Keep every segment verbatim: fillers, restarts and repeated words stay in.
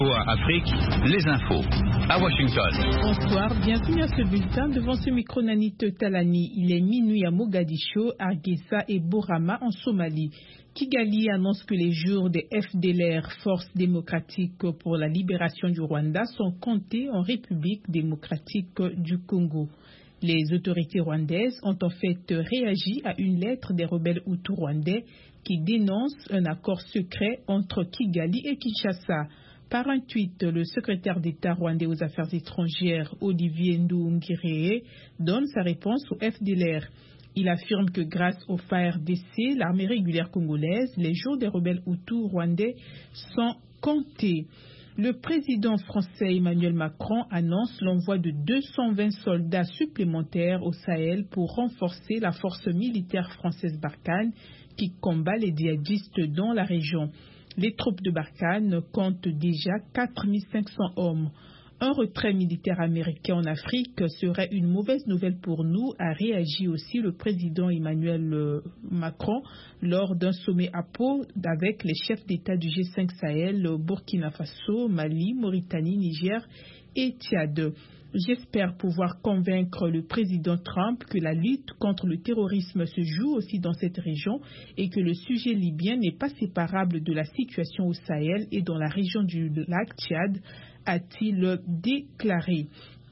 Afrique, les infos, à Washington. Bonsoir, bienvenue à ce bulletin devant ce micro Nanit Talani. Il est minuit à Mogadiscio, Hargeisa et Borama en Somalie. Kigali annonce que les jours des F D L R, Force démocratique pour la libération du Rwanda, sont comptés en République démocratique du Congo. Les autorités rwandaises ont en fait réagi à une lettre des rebelles hutus rwandais qui dénoncent un accord secret entre Kigali et Kinshasa. Par un tweet, le secrétaire d'État rwandais aux Affaires étrangères, Olivier Nduhungirehe, donne sa réponse au F D L R. Il affirme que grâce au F A R D C, l'armée régulière congolaise, les jours des rebelles hutus rwandais sont comptés. Le président français Emmanuel Macron annonce l'envoi de deux cent vingt soldats supplémentaires au Sahel pour renforcer la force militaire française Barkhane qui combat les djihadistes dans la région. Les troupes de Barkhane comptent déjà quatre mille cinq cents hommes. Un retrait militaire américain en Afrique serait une mauvaise nouvelle pour nous, a réagi aussi le président Emmanuel Macron lors d'un sommet à Pau avec les chefs d'État du G cinq Sahel, Burkina Faso, Mali, Mauritanie, Niger et Tchad. J'espère pouvoir convaincre le président Trump que la lutte contre le terrorisme se joue aussi dans cette région et que le sujet libyen n'est pas séparable de la situation au Sahel et dans la région du lac Tchad, a-t-il déclaré.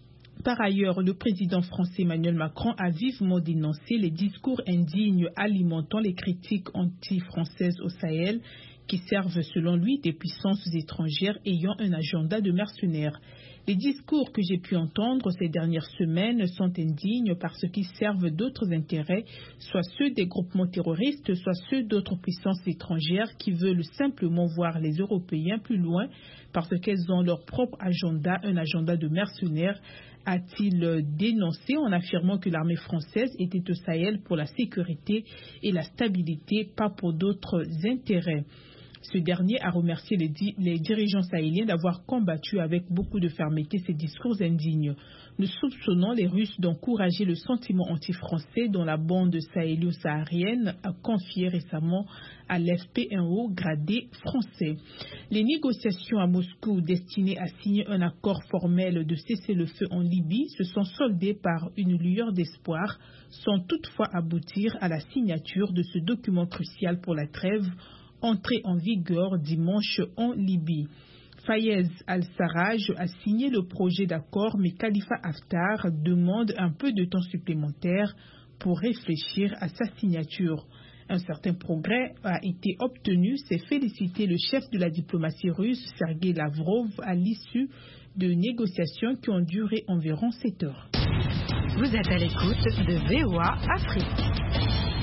Par ailleurs, le président français Emmanuel Macron a vivement dénoncé les discours indignes alimentant les critiques anti-françaises au Sahel qui servent selon lui des puissances étrangères ayant un agenda de mercenaires. Les discours que j'ai pu entendre ces dernières semaines sont indignes parce qu'ils servent d'autres intérêts, soit ceux des groupements terroristes, soit ceux d'autres puissances étrangères qui veulent simplement voir les Européens plus loin parce qu'elles ont leur propre agenda, un agenda de mercenaires, a-t-il dénoncé en affirmant que l'armée française était au Sahel pour la sécurité et la stabilité, pas pour d'autres intérêts. Ce dernier a remercié les, di- les dirigeants sahéliens d'avoir combattu avec beaucoup de fermeté ces discours indignes. Nous soupçonnons les Russes d'encourager le sentiment anti-français dont la bande sahélo-saharienne a confié récemment à l'F P un haut gradé français. Les négociations à Moscou destinées à signer un accord formel de cessez-le-feu en Libye se sont soldées par une lueur d'espoir, sans toutefois aboutir à la signature de ce document crucial pour la trêve entré en vigueur dimanche en Libye. Fayez al-Sarraj a signé le projet d'accord, mais Khalifa Haftar demande un peu de temps supplémentaire pour réfléchir à sa signature. Un certain progrès a été obtenu, c'est féliciter le chef de la diplomatie russe, Sergei Lavrov, à l'issue de négociations qui ont duré environ sept heures. Vous êtes à l'écoute de V O A Afrique.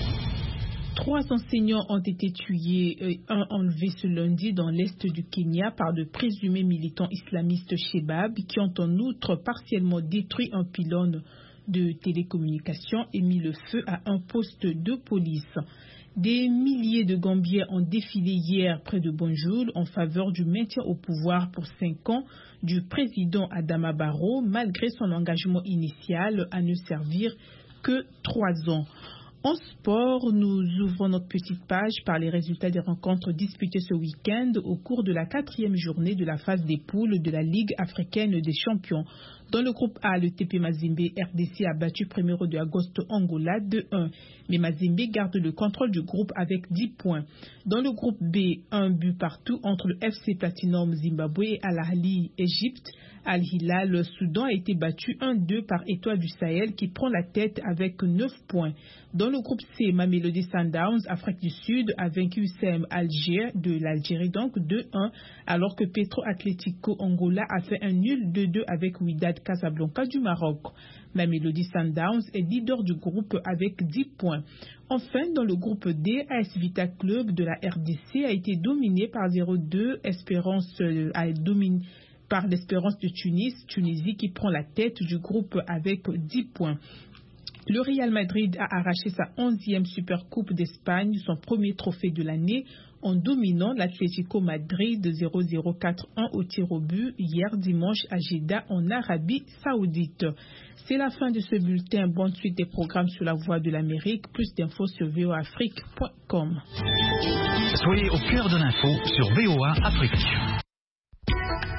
Trois enseignants ont été tués et un enlevé ce lundi dans l'est du Kenya par de présumés militants islamistes Shebab qui ont en outre partiellement détruit un pylône de télécommunications et mis le feu à un poste de police. Des milliers de Gambiens ont défilé hier près de Banjul en faveur du maintien au pouvoir pour cinq ans du président Adama Barrow malgré son engagement initial à ne servir que trois ans. En sport, nous ouvrons notre petite page par les résultats des rencontres disputées ce week-end au cours de la quatrième journée de la phase des poules de la Ligue africaine des champions. Dans le groupe A, le T P Mazembe R D C a battu Primeiro de Agosto Angola deux un. Mais Mazembe garde le contrôle du groupe avec dix points. Dans le groupe B, un but partout entre le F C Platinum Zimbabwe et Al Ahly Égypte. Al Hilal Soudan a été battu un deux par Étoile du Sahel qui prend la tête avec neuf points. Dans le groupe C, Mamelodi Sundowns, Afrique du Sud, a vaincu U C M Alger de l'Algérie donc deux un, alors que Petro Atlético Angola a fait un nul deux deux avec Wydad Casablanca du Maroc. Mamelodi Sundowns est leader du groupe avec dix points. Enfin, dans le groupe D, A S Vita Club de la R D C a été dominé par zéro deux, Espérance a dominé par l'Espérance de Tunis, Tunisie qui prend la tête du groupe avec dix points. Le Real Madrid a arraché sa onzième Supercoupe d'Espagne, son premier trophée de l'année, en dominant l'Atlético Madrid zéro zéro quatre un au tir au but hier dimanche à Jeddah en Arabie Saoudite. C'est la fin de ce bulletin. Bonne suite des programmes sur la Voix de l'Amérique. Plus d'infos sur v o a afrique point com. Soyez au cœur de l'info sur V O A Afrique.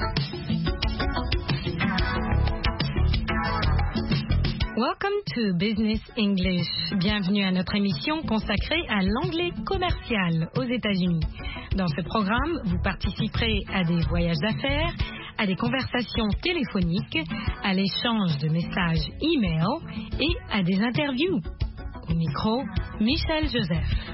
Welcome to Business English. Bienvenue à notre émission consacrée à l'anglais commercial aux États-Unis. Dans ce programme, vous participerez à des voyages d'affaires, à des conversations téléphoniques, à l'échange de messages e-mail et à des interviews. Au micro, Michel Joseph.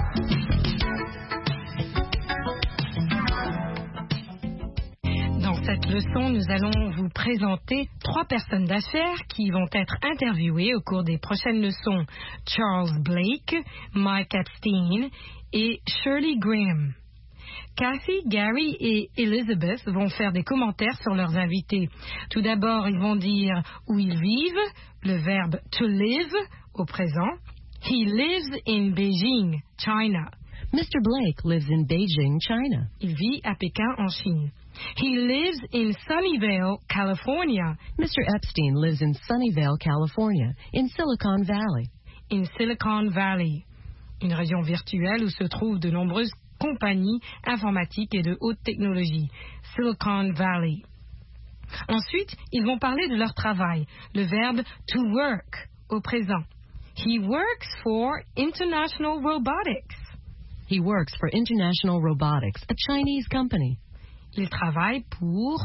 Dans cette leçon, nous allons vous présenter trois personnes d'affaires qui vont être interviewées au cours des prochaines leçons. Charles Blake, Mike Epstein et Shirley Graham. Kathy, Gary et Elizabeth vont faire des commentaires sur leurs invités. Tout d'abord, ils vont dire où ils vivent, le verbe to live au présent. He lives in Beijing, China. Mister Blake lives in Beijing, China. Il vit à Pékin, en Chine. He lives in Sunnyvale, California. Mister Epstein lives in Sunnyvale, California, in Silicon Valley. In Silicon Valley, une région virtuelle où se trouvent de nombreuses compagnies informatiques et de haute technologie. Silicon Valley. Ensuite, ils vont parler de leur travail, le verbe to work au présent. He works for International Robotics. He works for International Robotics, a Chinese company. Il travaille pour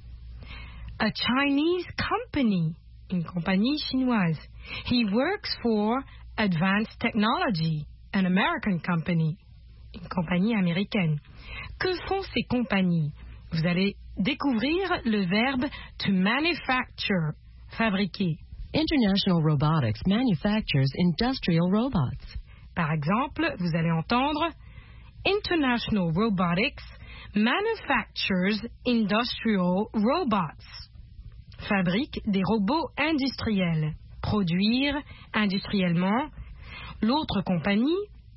a Chinese company, une compagnie chinoise. He works for Advanced Technology, an American company, une compagnie américaine. Que font ces compagnies? Vous allez découvrir le verbe to manufacture, fabriquer. International Robotics manufactures industrial robots. Par exemple, vous allez entendre International Robotics manufactures industrial robots. Fabrique des robots industriels. Produire industriellement. L'autre compagnie,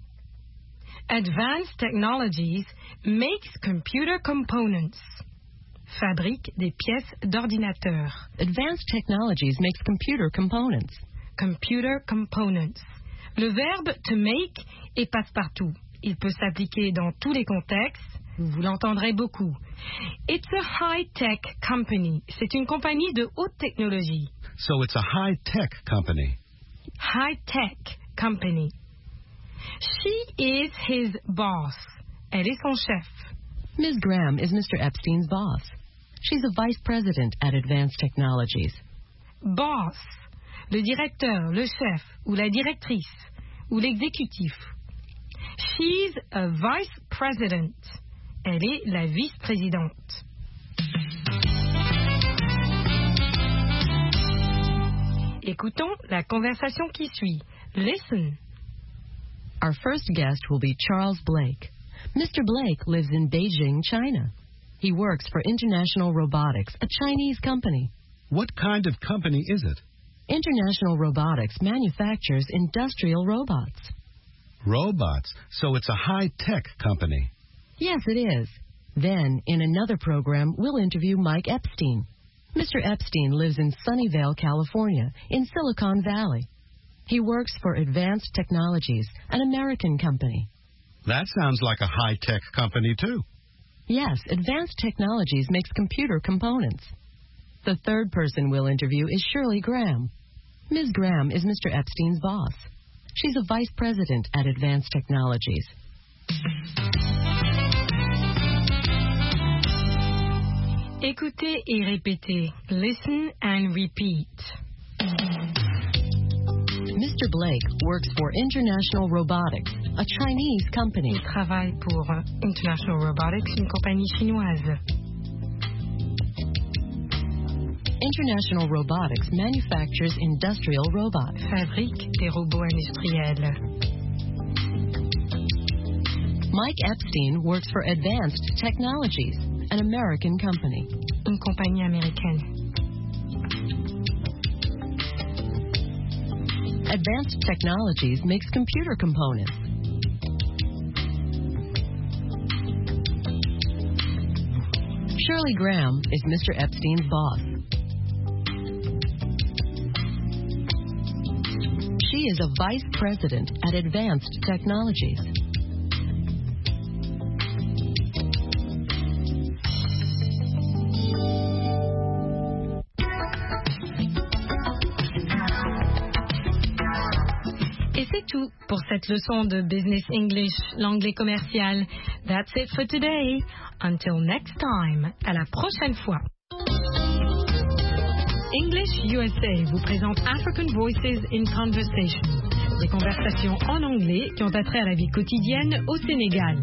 Advanced Technologies, makes computer components. Fabrique des pièces d'ordinateur. Advanced Technologies makes computer components. Computer components. Le verbe to make est passe-partout. Il peut s'appliquer dans tous les contextes. Vous l'entendrez beaucoup. It's a high-tech company. C'est une compagnie de haute technologie. So it's a high-tech company. High-tech company. She is his boss. Elle est son chef. Miz Graham is Mister Epstein's boss. She's a vice president at Advanced Technologies. Boss, le directeur, le chef, ou la directrice, ou l'exécutif. She's a vice president. Elle est la vice-présidente. Écoutons la conversation qui suit. Listen. Our first guest will be Charles Blake. Mister Blake lives in Beijing, China. He works for International Robotics, a Chinese company. What kind of company is it? International Robotics manufactures industrial robots. Robots. So it's a high-tech company. Yes, it is. Then, in another program, we'll interview Mike Epstein. Mister Epstein lives in Sunnyvale, California, in Silicon Valley. He works for Advanced Technologies, an American company. That sounds like a high-tech company, too. Yes, Advanced Technologies makes computer components. The third person we'll interview is Shirley Graham. Miz Graham is Mister Epstein's boss. She's a vice president at Advanced Technologies. Écoutez et répétez. Listen and repeat. Mister Blake works for International Robotics, a Chinese company. Il travaille pour International Robotics, une compagnie chinoise. International Robotics manufactures industrial robots. Fabrique des robots industriels. Mike Epstein works for Advanced Technologies, an American company. Une compagnie américaine. Advanced Technologies makes computer components. Shirley Graham is Mister Epstein's boss. She is a vice president at Advanced Technologies. C'est tout pour cette leçon de Business English, l'anglais commercial. That's it for today. Until next time. À la prochaine fois. English U S A vous présente African Voices in Conversation. Des conversations en anglais qui ont attrait à la vie quotidienne au Sénégal.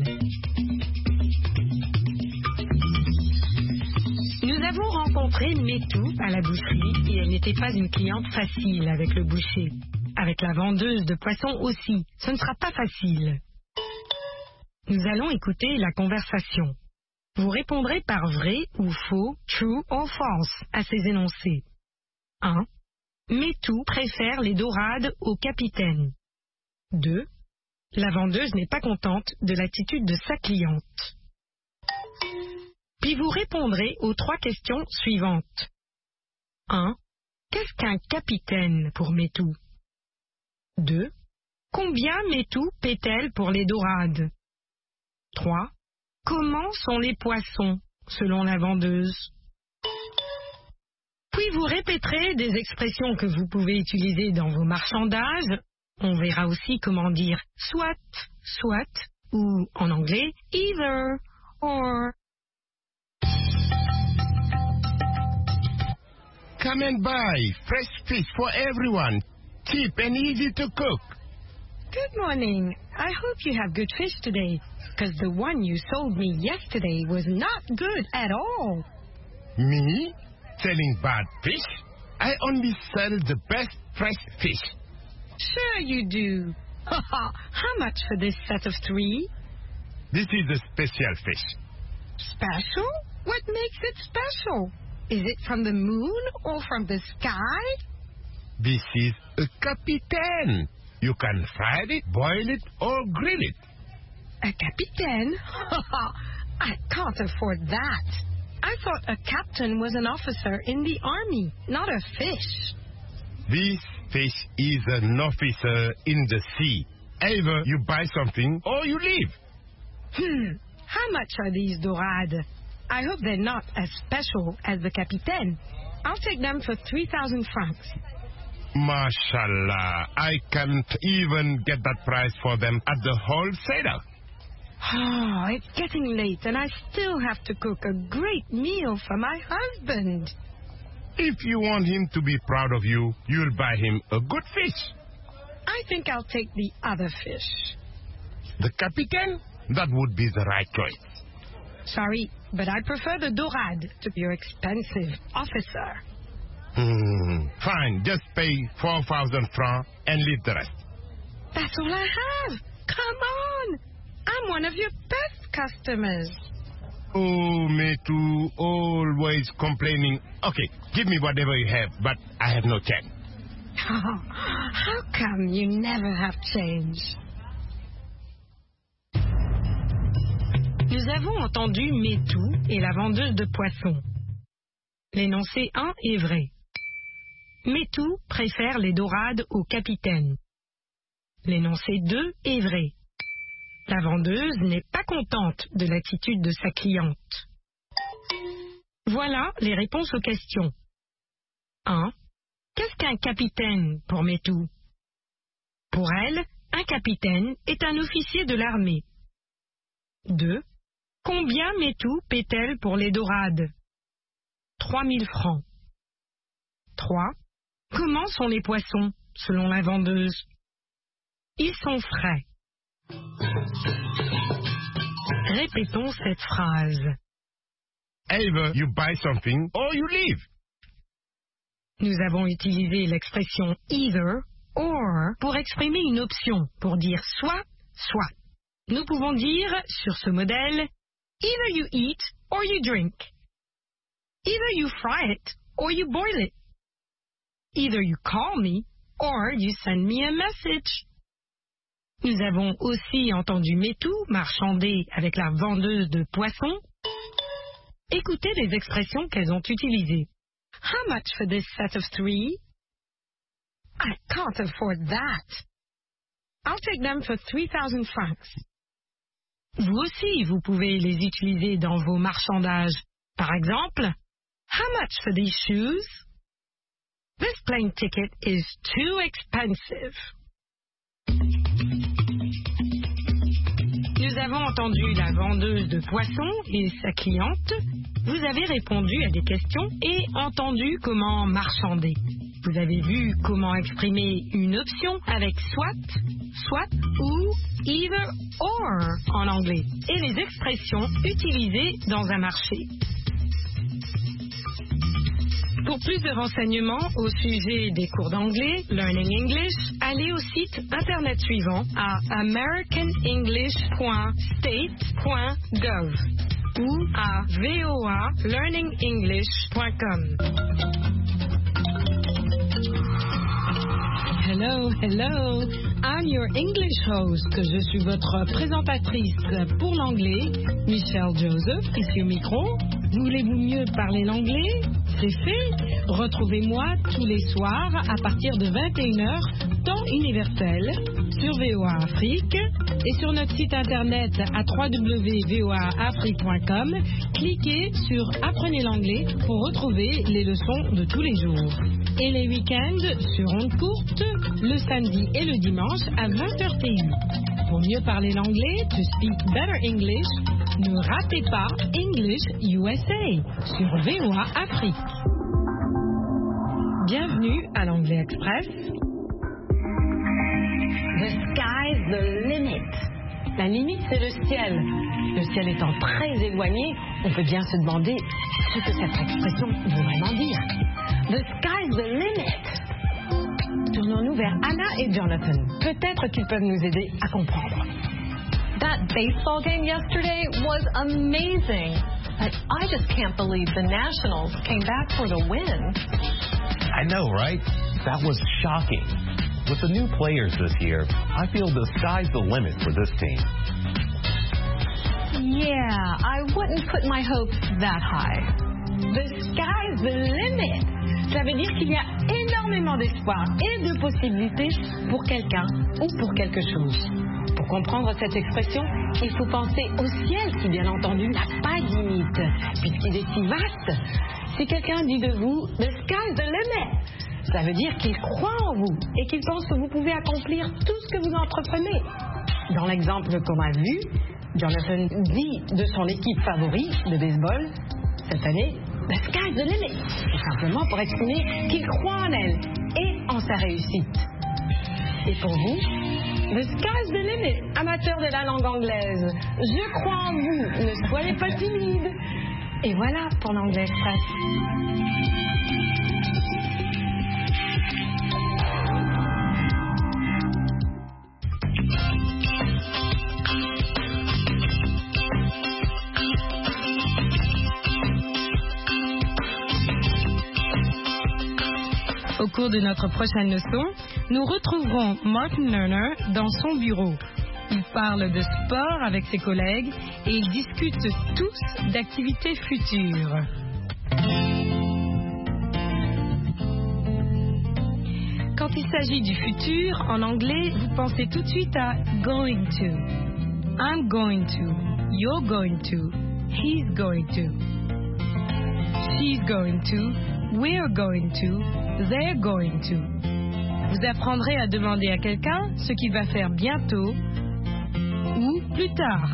Nous avons rencontré Métou à la boucherie et elle n'était pas une cliente facile avec le boucher. Avec la vendeuse de poissons aussi, ce ne sera pas facile. Nous allons écouter la conversation. Vous répondrez par vrai ou faux, true or false, à ces énoncés. un. Métou préfère les dorades au capitaine. deux. La vendeuse n'est pas contente de l'attitude de sa cliente. Puis vous répondrez aux trois questions suivantes. un. Qu'est-ce qu'un capitaine pour Métou? deux. Combien Métou paie-t-elle pour les dorades? trois. Comment sont les poissons, selon la vendeuse? Puis vous répéterez des expressions que vous pouvez utiliser dans vos marchandages. On verra aussi comment dire soit, soit, ou en anglais, either, or. Come and buy fresh fish for everyone, cheap and easy to cook. Good morning. I hope you have good fish today, because the one you sold me yesterday was not good at all. Me? Selling bad fish? I only sell the best fresh fish. Sure you do. How much for this set of three? This is a special fish. Special? What makes it special? Is it from the moon or from the sky? This is a capitaine. You can fry it, boil it, or grill it. A capitaine? I can't afford that. I thought a captain was an officer in the army, not a fish. This fish is an officer in the sea. Either you buy something or you leave. Hmm. How much are these dorades? I hope they're not as special as the capitaine. I'll take them for three thousand francs. Mashallah, I can't even get that price for them at the wholesaler. Oh, it's getting late and I still have to cook a great meal for my husband. If you want him to be proud of you, you'll buy him a good fish. I think I'll take the other fish. The capitaine? That would be the right choice. Sorry, but I prefer the dorade to your expensive officer. Hmm, fine, just pay four thousand francs and leave the rest. That's all I have. Come on. I'm one of your best customers. Oh, Métou, always complaining. Okay, give me whatever you have, but I have no change. Oh, how come you never have change? Nous avons entendu Métou et la vendeuse de poissons. L'énoncé un est vrai. Métou préfère les dorades au capitaine. L'énoncé deux est vrai. La vendeuse n'est pas contente de l'attitude de sa cliente. Voilà les réponses aux questions. un. Qu'est-ce qu'un capitaine pour Métou? Pour elle, un capitaine est un officier de l'armée. deux. Combien Métou paie-t-elle pour les dorades? trois mille francs. trois. Comment sont les poissons, selon la vendeuse? Ils sont frais. Répétons cette phrase. Either you buy something or you leave. Nous avons utilisé l'expression either or pour exprimer une option, pour dire soit, soit. Nous pouvons dire sur ce modèle either you eat or you drink. Either you fry it or you boil it. Either you call me or you send me a message. Nous avons aussi entendu Métou marchander avec la vendeuse de poissons. Écoutez les expressions qu'elles ont utilisées. How much for this set of three? I can't afford that. I'll take them for three thousand francs. Vous aussi, vous pouvez les utiliser dans vos marchandages. Par exemple, how much for these shoes? This plane ticket is too expensive. Nous avons entendu la vendeuse de poissons et sa cliente. Vous avez répondu à des questions et entendu comment marchander. Vous avez vu comment exprimer une option avec soit, soit ou either or en anglais et les expressions utilisées dans un marché. Pour plus de renseignements au sujet des cours d'anglais, Learning English, allez au site internet suivant à american english point state point gov ou à v o a learning english point com. Hello, hello, I'm your English host, que je suis votre présentatrice pour l'anglais, Michelle Joseph, ici au micro. Voulez-vous mieux parler l'anglais? C'est fait. Retrouvez-moi tous les soirs à partir de vingt et une heures, temps universel, sur V O A Afrique et sur notre site internet à w w w point v o a afrique point com. Cliquez sur Apprenez l'anglais pour retrouver les leçons de tous les jours. Et les week-ends sur ondes courtes, le samedi et le dimanche à vingt heures T U. Pour mieux parler l'anglais, to speak better English, ne ratez pas English U S A sur V O A Afrique. Bienvenue à l'Anglais Express. The sky's the limit. La limite, c'est le ciel. Le ciel étant très éloigné, on peut bien se demander ce que cette expression veut vraiment dire. The sky's the limit. Tournons-nous vers Anna et Jonathan. Peut-être qu'ils peuvent nous aider à comprendre. That baseball game yesterday was amazing. But I just can't believe the Nationals came back for the win. I know, right? That was shocking. With the new players this year, I feel the sky's the limit for this team. Yeah, I wouldn't put my hopes that high. The sky's the limit. Ça veut dire qu'il y a énormément d'espoir et de possibilités pour quelqu'un ou pour quelque chose. Pour comprendre cette expression, il faut penser au ciel qui, bien entendu, n'a pas de limite, puisqu'il est si vaste. Si quelqu'un dit de vous « The sky's the limit », ça veut dire qu'il croit en vous et qu'il pense que vous pouvez accomplir tout ce que vous entreprenez. Dans l'exemple qu'on a vu, Jonathan dit de son équipe favorite de baseball, cette année, « The sky's the limit », tout simplement pour exprimer qu'il croit en elle et en sa réussite. Et pour vous, The sky's the limit, amateur de la langue anglaise. Je crois en vous, ne soyez pas timide. Et voilà pour l'Anglais Express. Au cours de notre prochaine leçon, nous retrouverons Martin Lerner dans son bureau. Il parle de sport avec ses collègues et ils discutent tous d'activités futures. Quand il s'agit du futur, en anglais, vous pensez tout de suite à going to. I'm going to. You're going to. He's going to. She's going to. We're going to. They're going to. Vous apprendrez à demander à quelqu'un ce qu'il va faire bientôt ou plus tard.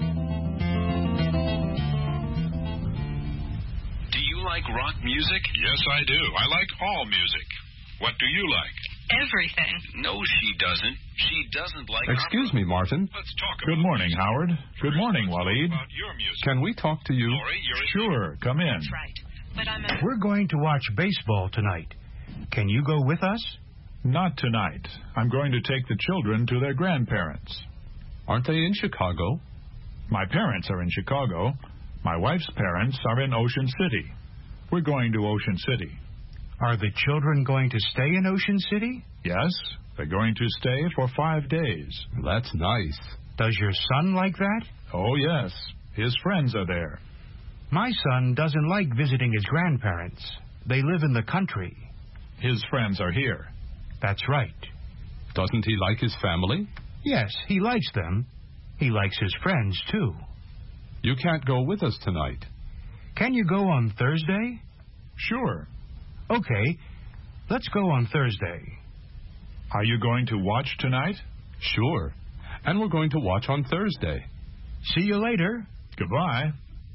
Do you like rock music? Yes, I do. I like all music. What do you like? Everything. No, she doesn't. She doesn't like... Excuse me, Martin. Let's talk about Good morning, music. Howard. Good First, morning, let's talk Waleed. about your music. Can we talk to you? Lori, you're a Sure, come in. That's right. But I'm a... We're going to watch baseball tonight. Can you go with us? Not tonight. I'm going to take the children to their grandparents. Aren't they in Chicago? My parents are in Chicago. My wife's parents are in Ocean City. We're going to Ocean City. Are the children going to stay in Ocean City? Yes, they're going to stay for five days. That's nice. Does your son like that? Oh, yes. His friends are there. My son doesn't like visiting his grandparents. They live in the country. His friends are here. That's right. Doesn't he like his family? Yes, he likes them. He likes his friends, too. You can't go with us tonight. Can you go on Thursday? Sure. Okay, let's go on Thursday. Are you going to watch tonight? Sure. And we're going to watch on Thursday. See you later. Goodbye.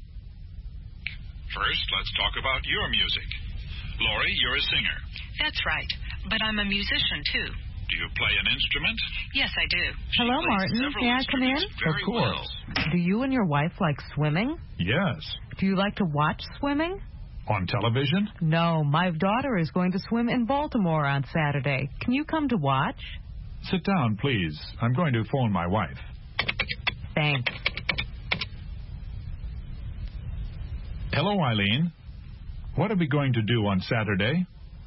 First, let's talk about your music. Lori, you're a singer. That's right, but I'm a musician, too. Do you play an instrument? Yes, I do. Hello, Martin. May I come in? Of course. Well. Do you and your wife like swimming? Yes. Do you like to watch swimming? On television? No, my daughter is going to swim in Baltimore on Saturday. Can you come to watch? Sit down, please. I'm going to phone my wife. Thanks. Hello, Eileen. What are we going to do on Saturday?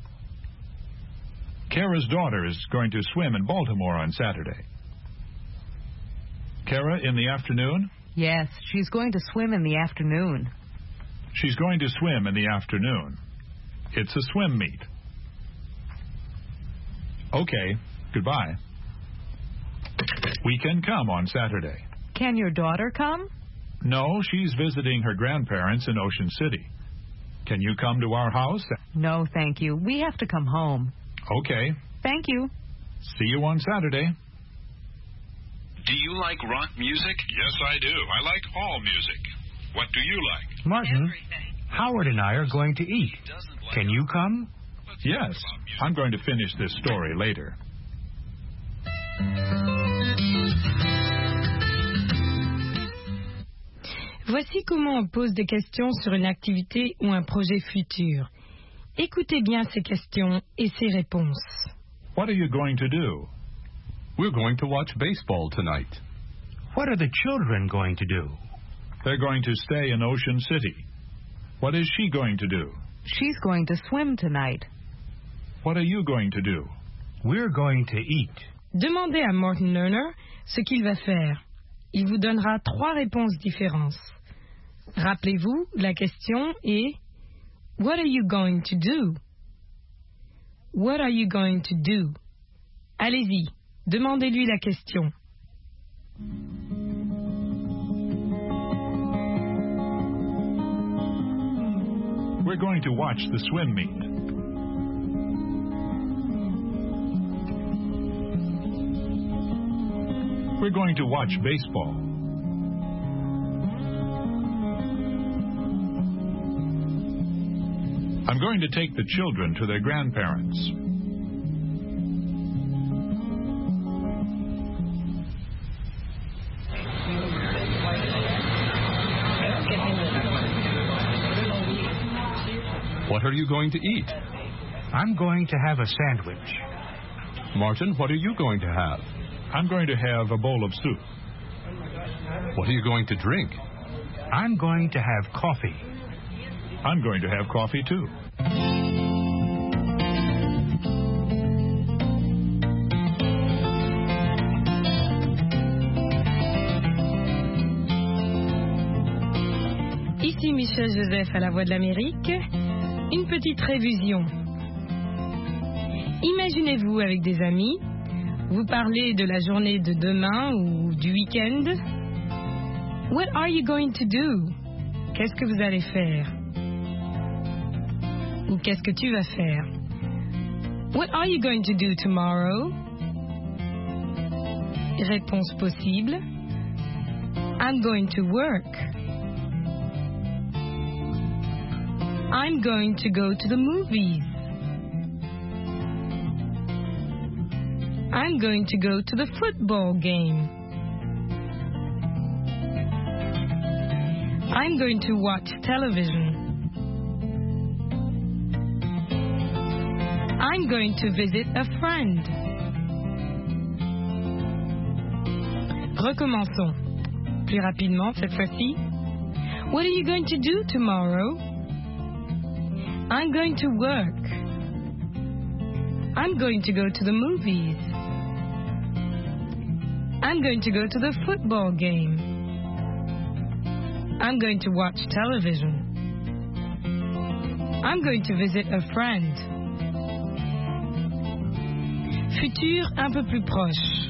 Kara's daughter is going to swim in Baltimore on Saturday. Kara, in the afternoon? Yes, she's going to swim in the afternoon. She's going to swim in the afternoon. It's a swim meet. Okay, goodbye. We can come on Saturday. Can your daughter come? No, she's visiting her grandparents in Ocean City. Can you come to our house? No, thank you. We have to come home. Okay. Thank you. See you on Saturday. Do you like rock music? Yes, I do. I like all music. What do you like? Martin, Everything. Howard and I are going to eat. Can you come? Yes. I'm going to finish this story later. Voici comment on pose des questions sur une activité ou un projet futur. Écoutez bien ces questions et ces réponses. What are you going to do? We're going to watch baseball tonight. What are the children going to do? They're going to stay in Ocean City. What is she going to do? She's going to swim tonight. What are you going to do? We're going to eat. Demandez à Martin Lerner ce qu'il va faire. Il vous donnera trois réponses différentes. Rappelez-vous, la question est What are you going to do? What are you going to do? Allez-y, demandez-lui la question. We're going to watch the swim meet. We're going to watch baseball. I'm going to take the children to their grandparents. What are you going to eat? I'm going to have a sandwich. Martin, what are you going to have? I'm going to have a bowl of soup. What are you going to drink? I'm going to have coffee. I'm going to have coffee, too. Ici Michel Joseph à la Voix de l'Amérique. Une petite révision. Imaginez-vous avec des amis, vous parlez de la journée de demain ou du week-end. What are you going to do? Qu'est-ce que vous allez faire? Ou qu'est-ce que tu vas faire? What are you going to do tomorrow? Réponse possible. I'm going to work. I'm going to go to the movies. I'm going to go to the football game. I'm going to watch television. I'm going to visit a friend. Recommençons. Plus rapidement cette fois-ci. What are you going to do tomorrow? I'm going to work. I'm going to go to the movies. I'm going to go to the football game. I'm going to watch television. I'm going to visit a friend. Futur un peu plus proche.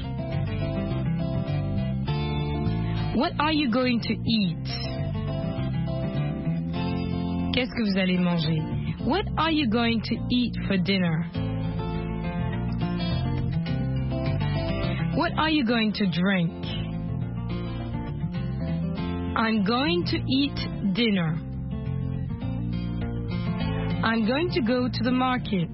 What are you going to eat? Qu'est-ce que vous allez manger? What are you going to eat for dinner? What are you going to drink? I'm going to eat dinner. I'm going to go to the market.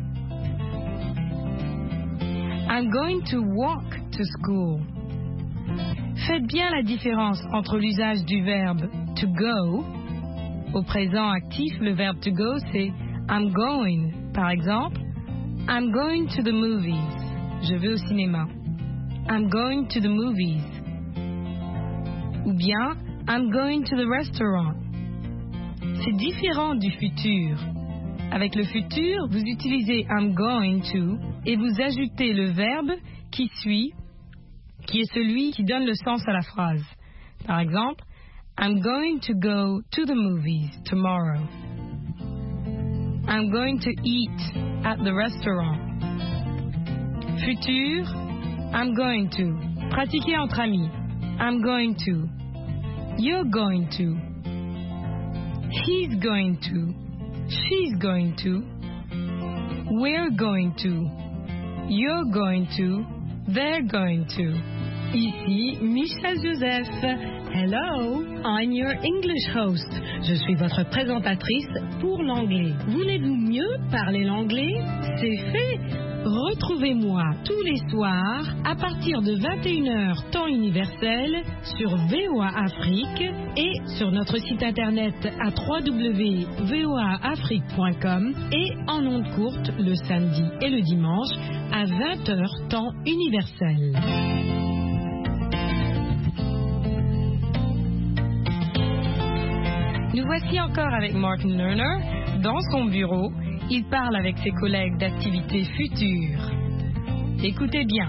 I'm going to walk to school. Faites bien la différence entre l'usage du verbe to go. Au présent actif, le verbe to go, c'est I'm going. Par exemple, I'm going to the movies. Je vais au cinéma. I'm going to the movies. Ou bien, I'm going to the restaurant. C'est différent du futur. Avec le futur, vous utilisez I'm going to et vous ajoutez le verbe qui suit, qui est celui qui donne le sens à la phrase. Par exemple, I'm going to go to the movies tomorrow. I'm going to eat at the restaurant. Futur, I'm going to. Pratiquez entre amis. I'm going to. You're going to. He's going to. She's going to. We're going to. You're going to. They're going to. Ici Michelle Joseph. Hello, I'm your English host. Je suis votre présentatrice pour l'anglais. Voulez-vous mieux parler l'anglais? C'est fait. Retrouvez-moi tous les soirs à partir de vingt et une heures temps universel sur V O A Afrique et sur notre site internet à w w w point v o a afrique point com et en ondes courtes le samedi et le dimanche à vingt heures temps universel. Nous voici encore avec Martin Lerner. Dans son bureau, il parle avec ses collègues d'activités futures. Écoutez bien.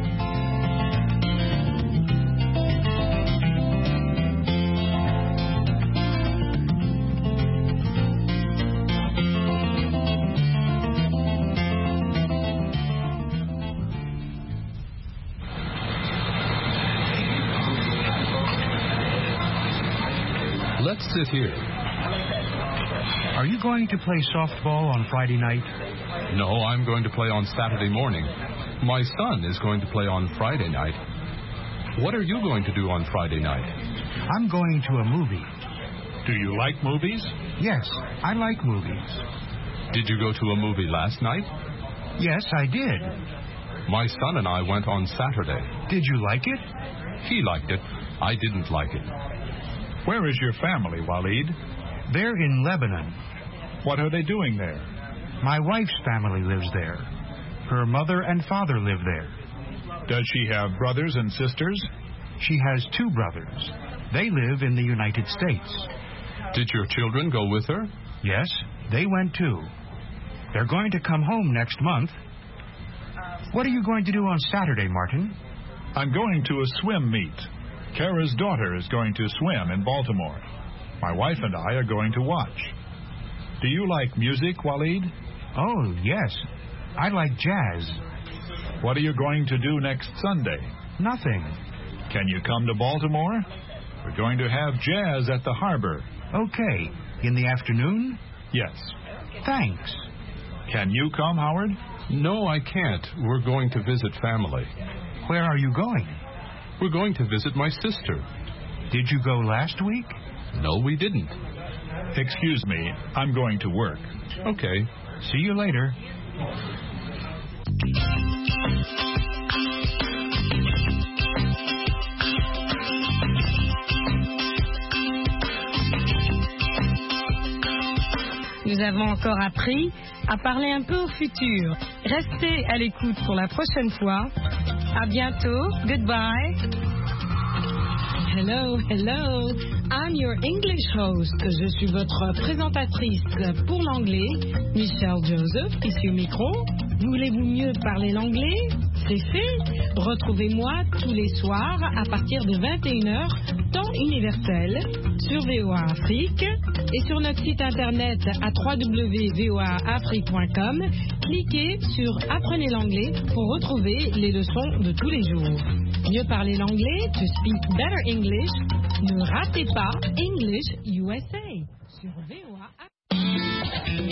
Let's sit here. Are you going to play softball on Friday night? No, I'm going to play on Saturday morning. My son is going to play on Friday night. What are you going to do on Friday night? I'm going to a movie. Do you like movies? Yes, I like movies. Did you go to a movie last night? Yes, I did. My son and I went on Saturday. Did you like it? He liked it. I didn't like it. Where is your family, Waleed? They're in Lebanon. What are they doing there? My wife's family lives there. Her mother and father live there. Does she have brothers and sisters? She has two brothers. They live in the United States. Did your children go with her? Yes, they went too. They're going to come home next month. What are you going to do on Saturday, Martin? I'm going to a swim meet. Kara's daughter is going to swim in Baltimore. My wife and I are going to watch. Do you like music, Waleed? Oh, yes. I like jazz. What are you going to do next Sunday? Nothing. Can you come to Baltimore? We're going to have jazz at the harbor. Okay. In the afternoon? Yes. Thanks. Can you come, Howard? No, I can't. We're going to visit family. Where are you going? We're going to visit my sister. Did you go last week? No, we didn't. Excuse me, I'm going to work. Okay. See you later. Nous avons encore appris à parler un peu au futur. Restez à l'écoute pour la prochaine fois. À bientôt. Goodbye. Hello, hello. I'm your English host. Je suis votre présentatrice pour l'anglais, Michelle Joseph, ici au micro. Voulez-vous mieux parler l'anglais? C'est fait. Retrouvez-moi tous les soirs à partir de vingt et une heures, temps universel, sur V O A Afrique et sur notre site internet à w w w point v o a afrique point com. Cliquez sur Apprenez l'anglais pour retrouver les leçons de tous les jours. Mieux parler l'anglais, to speak better English, ne ratez pas English U S A sur V O A.